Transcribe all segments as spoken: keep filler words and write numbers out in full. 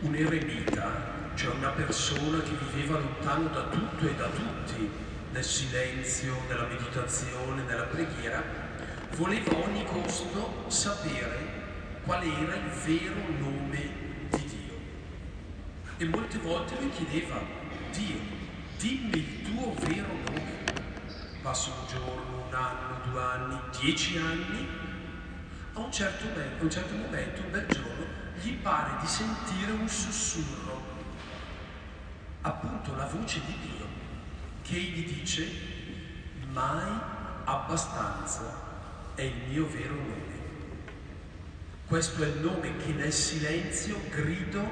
un eremita, cioè una persona che viveva lontano da tutto e da tutti, nel silenzio, nella meditazione, nella preghiera, voleva a ogni costo sapere qual era il vero nome di Dio. E molte volte lui chiedeva: Dio, dimmi il tuo vero nome. Passa un giorno, un anno, due anni, dieci anni. A un certo, a un certo momento, un bel giorno, gli pare di sentire un sussurro, appunto la voce di Dio, che gli dice: mai abbastanza è il mio vero nome. Questo è il nome che nel silenzio grido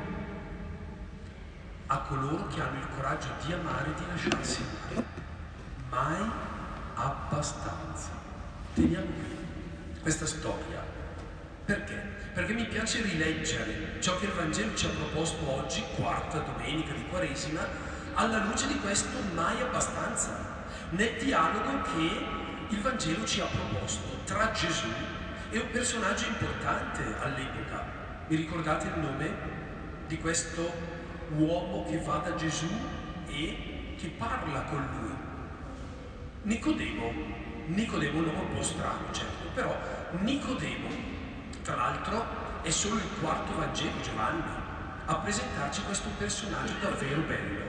a coloro che hanno il coraggio di amare e di lasciarsi amare. Mai abbastanza. Teniamo qui questa storia. Perché? Perché mi piace rileggere ciò che il Vangelo ci ha proposto oggi, quarta domenica di Quaresima, alla luce di questo mai abbastanza, nel dialogo che il Vangelo ci ha proposto tra Gesù e un personaggio importante all'epoca. Vi ricordate il nome di questo uomo che va da Gesù e che parla con lui? Nicodemo. Nicodemo è un nome un po' strano, certo, però Nicodemo, tra l'altro, è solo il quarto Vangelo, Giovanni, a presentarci questo personaggio davvero bello.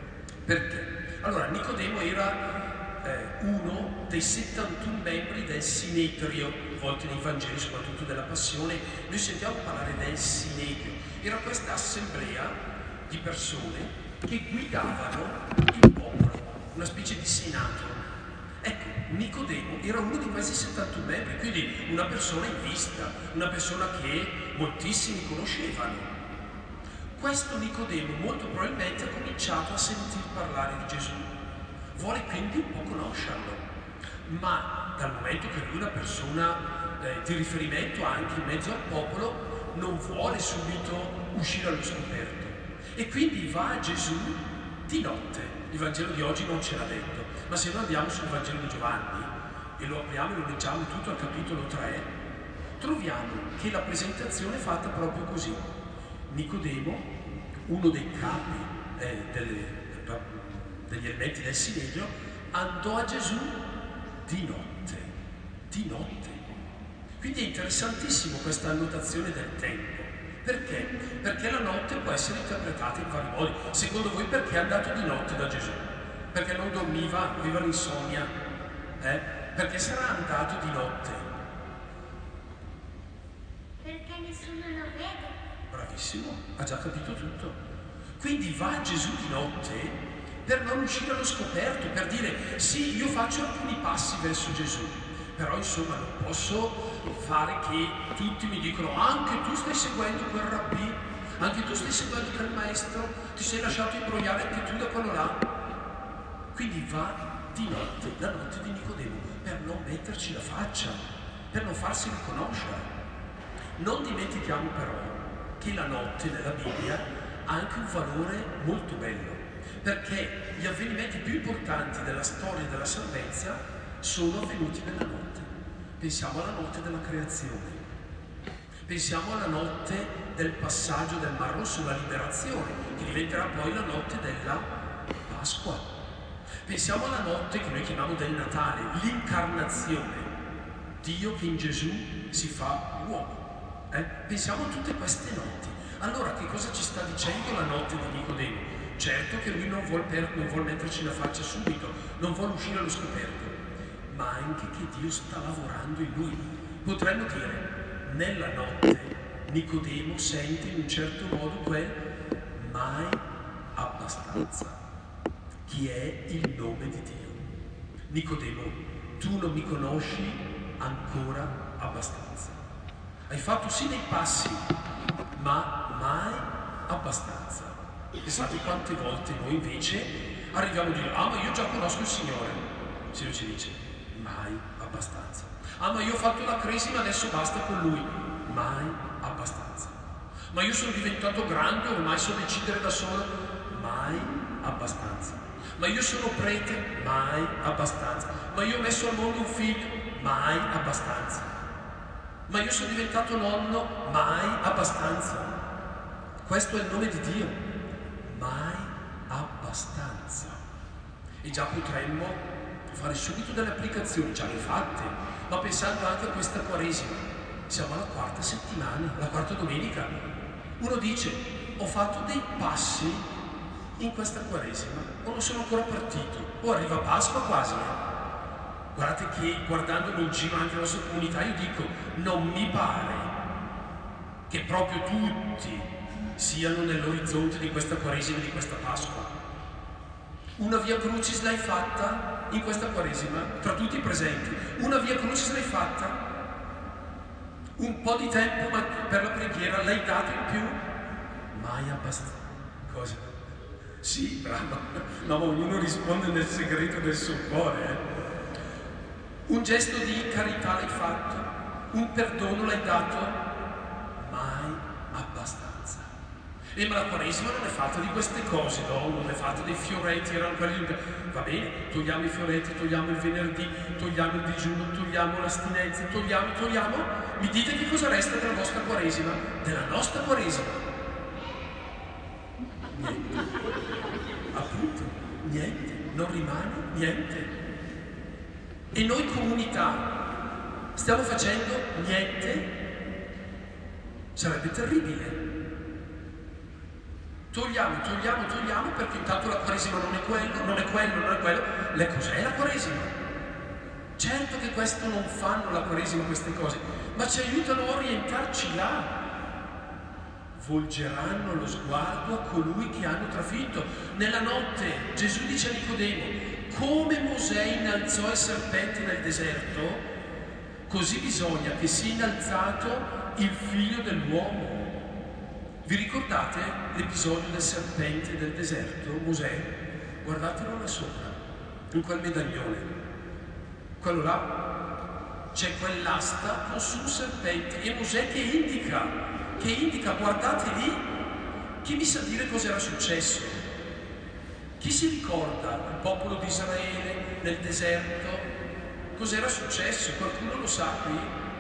Perché? Allora, Nicodemo era eh, uno dei settantuno membri del Sinedrio. A volte nei Vangeli, soprattutto della Passione, noi sentiamo parlare del Sinedrio. Era questa assemblea di persone che guidavano il popolo, una specie di senato. Ecco, Nicodemo era uno di questi settantuno membri, quindi una persona in vista, una persona che moltissimi conoscevano. Questo Nicodemo molto probabilmente ha cominciato a sentir parlare di Gesù, vuole quindi un po' conoscerlo, ma dal momento che lui è una persona eh, di riferimento anche in mezzo al popolo, non vuole subito uscire allo scoperto e quindi va a Gesù di notte. Il Vangelo di oggi non ce l'ha detto, ma se noi andiamo sul Vangelo di Giovanni e lo apriamo e lo leggiamo tutto al capitolo tre, troviamo che la presentazione è fatta proprio così. Nicodemo, uno dei capi eh, delle, degli elementi del Sinedrio, andò a Gesù di notte, di notte. Quindi è interessantissimo questa annotazione del tempo. Perché? Perché la notte può essere interpretata in vari modi. Secondo voi perché è andato di notte da Gesù? Perché non dormiva, aveva l'insonnia? Eh? Perché sarà andato di notte? Perché nessuno lo vede. Bravissimo, ha già capito tutto. Quindi va Gesù di notte per non uscire allo scoperto, per dire: sì, io faccio alcuni passi verso Gesù, però insomma non posso fare che tutti mi dicono: anche tu stai seguendo quel rabbì, anche tu stai seguendo quel maestro, ti sei lasciato imbrogliare anche tu da quello là. Quindi va di notte, la notte di Nicodemo, per non metterci la faccia, per non farsi riconoscere. Non dimentichiamo però che la notte nella Bibbia ha anche un valore molto bello, perché gli avvenimenti più importanti della storia della salvezza sono avvenuti nella notte. Pensiamo alla notte della creazione, pensiamo alla notte del passaggio del Mar Rosso, la liberazione, che diventerà poi la notte della Pasqua. Pensiamo alla notte che noi chiamiamo del Natale, l'incarnazione, Dio che in Gesù si fa uomo. Eh? Pensiamo a tutte queste notti. Allora che cosa ci sta dicendo la notte di Nicodemo? Certo che lui non vuol, per, non vuol metterci la faccia subito, non vuole uscire allo scoperto, ma anche che Dio sta lavorando in lui. Potremmo dire, nella notte Nicodemo sente in un certo modo quel mai abbastanza. Chi è il nome di Dio? Nicodemo, tu non mi conosci ancora abbastanza. Hai fatto sì dei passi, ma mai abbastanza. Pensate quante volte noi invece arriviamo a dire: ah, ma io già conosco il Signore. Il Signore ci dice: mai abbastanza. Ah, ma io ho fatto la cresima, adesso basta con Lui. Mai abbastanza. Ma io sono diventato grande, ormai so decidere da solo. Mai abbastanza. Ma io sono prete, mai abbastanza. Ma io ho messo al mondo un figlio, mai abbastanza. Ma io sono diventato nonno, mai abbastanza. Questo è il nome di Dio, mai abbastanza. E già potremmo fare subito delle applicazioni, già le fatte, ma pensando anche a questa Quaresima. Siamo alla quarta settimana, alla quarta domenica. Uno dice, ho fatto dei passi in questa Quaresima, o non sono ancora partito, o arriva Pasqua quasi. Eh? Guardate che guardandomi in giro anche nella nostra comunità, io dico, non mi pare che proprio tutti siano nell'orizzonte di questa Quaresima, di questa Pasqua. Una via Crucis l'hai fatta in questa Quaresima, tra tutti i presenti. Una via Crucis l'hai fatta. Un po' di tempo per la preghiera l'hai dato in più. Mai abbastanza. Cosa? Sì, bravo. No, ma ognuno risponde nel segreto del suo cuore. Eh? Un gesto di carità l'hai fatto. Un perdono l'hai dato. Mai abbastanza. E ma la Quaresima non è fatta di queste cose, no? Non è fatta dei fioretti, erano quelli. Va bene, togliamo i fioretti, togliamo il venerdì, togliamo il digiuno, togliamo l'astinenza, togliamo, togliamo. Mi dite che cosa resta della vostra Quaresima? Della nostra Quaresima? Niente. Appunto, niente. Non rimane niente. E noi comunità stiamo facendo niente? Sarebbe terribile. Togliamo, togliamo, togliamo, perché intanto la Quaresima non è quello, non è quello, non è quello. Le cos'è la Quaresima? Certo che questo non fanno la Quaresima queste cose, ma ci aiutano a orientarci là. Volgeranno lo sguardo a colui che hanno trafitto. Nella notte Gesù dice a Nicodemo, come Mosè innalzò il serpente nel deserto, così bisogna che sia innalzato il figlio dell'uomo. Vi ricordate l'episodio del serpente del deserto? Mosè? Guardatelo là sopra, in quel medaglione. Quello là, c'è quell'asta con su un serpente e Mosè che indica, che indica, guardate lì. Chi mi sa dire cos'era successo? Chi si ricorda il popolo di Israele nel deserto? Cos'era successo? Qualcuno lo sa qui?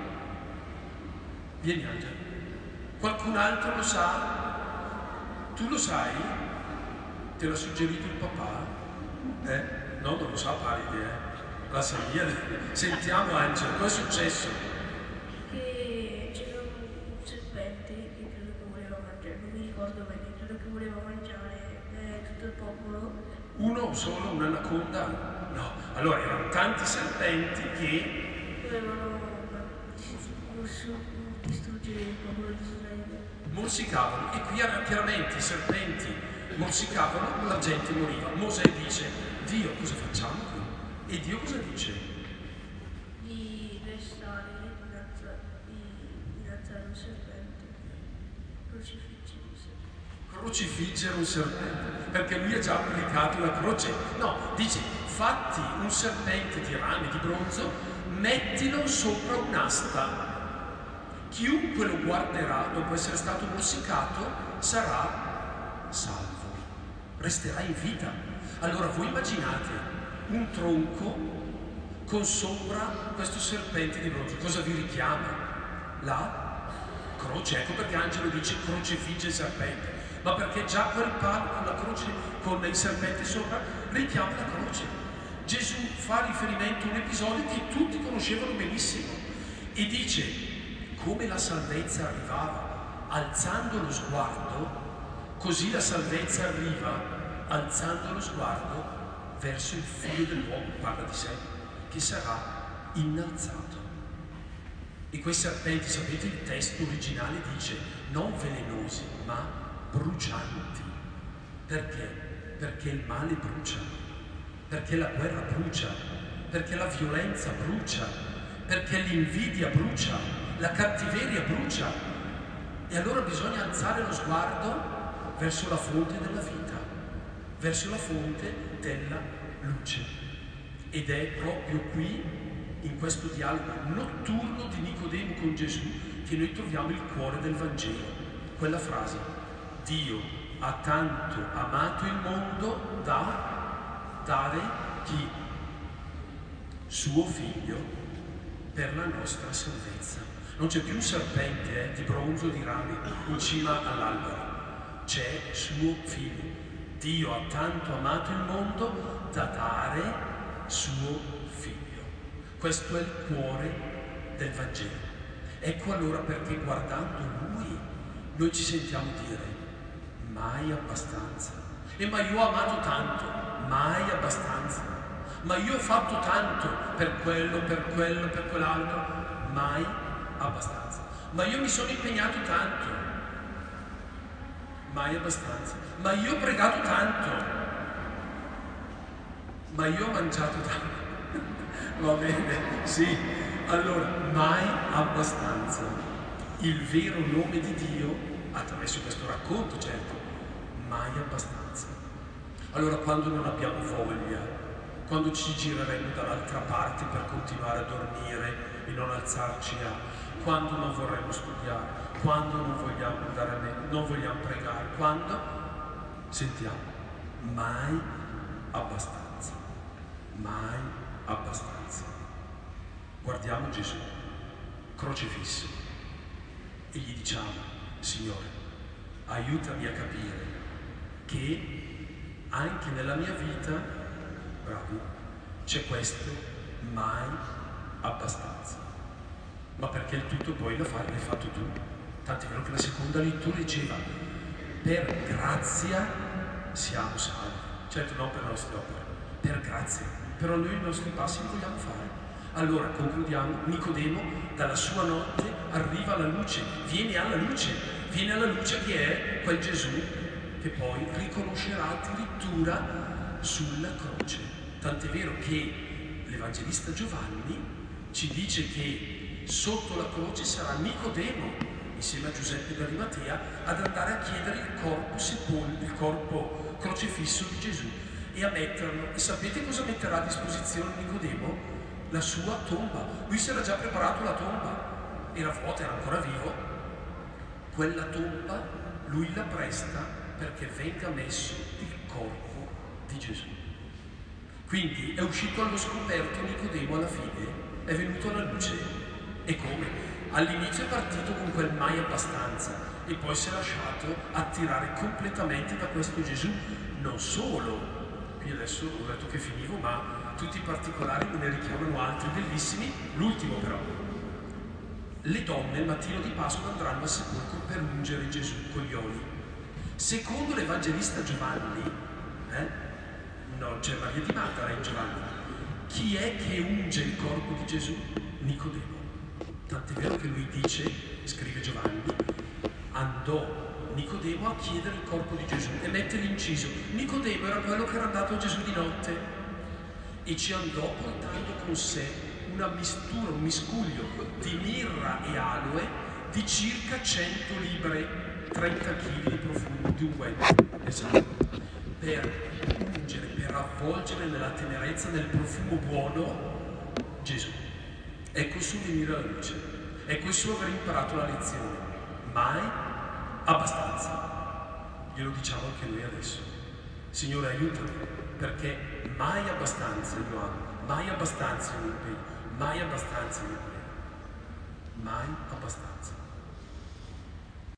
Vieni Angelo. Qualcun altro lo sa? Tu lo sai? Te l'ha suggerito il papà? Eh? No, non lo sa Paride, eh? La Samia. Sentiamo Angelo, cosa è successo? Che c'era un serpente che credo che voleva mangiare, non mi ricordo bene, credo che voleva mangiare eh, tutto il popolo. Uno solo, un'anaconda? No, allora erano tanti serpenti che Volevano distruggere il popolo di Israele. morsicavano, e qui erano chiaramente i serpenti morsicavano, la gente moriva. Mosè dice, Dio cosa facciamo qui? E Dio cosa dice? Di restare, di innalzare un serpente, crocifiggere un serpente. Crocifiggere un serpente, perché lui ha già applicato la croce. No, dice, fatti un serpente di rame di bronzo, mettilo sopra un'asta. Chiunque lo guarderà dopo essere stato morsicato sarà salvo, resterà in vita. Allora voi immaginate un tronco con sopra questo serpente di bronzo, cosa vi richiama? La croce. Ecco perché Angelo dice crocifigge il serpente, ma perché già quel palo con la croce, con il serpente sopra, richiama la croce. Gesù fa riferimento a un episodio che tutti conoscevano benissimo e dice, come la salvezza arrivava alzando lo sguardo, così la salvezza arriva alzando lo sguardo verso il figlio dell'uomo, parla di sé, che sarà innalzato. E quei serpenti, sapete, il testo originale dice non velenosi, ma brucianti. Perché? Perché il male brucia, perché la guerra brucia, perché la violenza brucia, perché l'invidia brucia, la cattiveria brucia. E allora bisogna alzare lo sguardo verso la fonte della vita, verso la fonte della luce. Ed è proprio qui, in questo dialogo notturno di Nicodemo con Gesù, che noi troviamo il cuore del Vangelo. Quella frase, Dio ha tanto amato il mondo da dare chi? Suo figlio per la nostra salvezza. Non c'è più un serpente eh, di bronzo, di rame, in cima all'albero. c'è suo figlio. Dio ha tanto amato il mondo da dare suo figlio. Questo è il cuore del Vangelo. Ecco allora perché guardando Lui noi ci sentiamo dire mai abbastanza. E ma io ho amato tanto, mai abbastanza. Ma io ho fatto tanto per quello, per quello, per quell'altro, mai abbastanza. Ma io mi sono impegnato tanto, mai abbastanza. Ma io ho pregato tanto, ma io ho mangiato tanto. Va bene, sì. Allora, mai abbastanza. Il vero nome di Dio, attraverso questo racconto, certo, mai abbastanza. Allora, quando non abbiamo voglia, quando ci gireremo dall'altra parte per continuare a dormire e non alzarci a, quando non vorremmo studiare, quando non vogliamo andare a me, non vogliamo pregare, quando sentiamo mai abbastanza, mai abbastanza. Guardiamo Gesù, crocefisso, e gli diciamo, Signore, aiutami a capire che anche nella mia vita, bravi, c'è questo mai abbastanza. Ma perché il tutto poi lo fai, l'hai fatto tu. Tant'è vero che la seconda lettura diceva, per grazia siamo salvi. Certo non per le nostre opere, per grazia. Però noi i nostri passi li vogliamo fare. Allora concludiamo, Nicodemo dalla sua notte arriva alla luce, viene alla luce, viene alla luce che è quel Gesù che poi riconoscerà addirittura sulla croce. Tant'è vero che l'Evangelista Giovanni ci dice che sotto la croce sarà Nicodemo, insieme a Giuseppe d'Arimatea, ad andare a chiedere il corpo sepolto, il corpo crocefisso di Gesù e a metterlo. E sapete cosa metterà a disposizione Nicodemo? La sua tomba. Lui si era già preparato la tomba, era vuota, era ancora vivo. Quella tomba lui la presta perché venga messo il corpo di Gesù. Quindi è uscito allo scoperto Nicodemo alla fine, è venuto alla luce. E come? All'inizio è partito con quel mai abbastanza e poi si è lasciato attirare completamente da questo Gesù. Non solo, qui adesso ho detto che finivo, ma tutti i particolari me ne richiamano altri bellissimi. L'ultimo però, le donne il mattino di Pasqua andranno al sepolcro per ungere Gesù con gli oli. Secondo l'Evangelista Giovanni, eh, no, c'è Maria di Maddala in Giovanni, chi è che unge il corpo di Gesù? Nicodemo. Tant'è vero che lui dice, scrive Giovanni, andò Nicodemo a chiedere il corpo di Gesù e mette l'inciso. Nicodemo era quello che era andato a Gesù di notte e ci andò portando con sé una mistura, un miscuglio di mirra e aloe di circa cento libre, trenta chili di profumo di unguento, esatto, per ungere, per avvolgere nella tenerezza, nel profumo buono Gesù. Ecco il suo venire alla luce, ecco il suo aver imparato la lezione. Mai abbastanza. Glielo diciamo anche noi adesso. Signore, aiutami, perché mai abbastanza io amo, mai abbastanza io impegno, mai abbastanza io prego, mai abbastanza.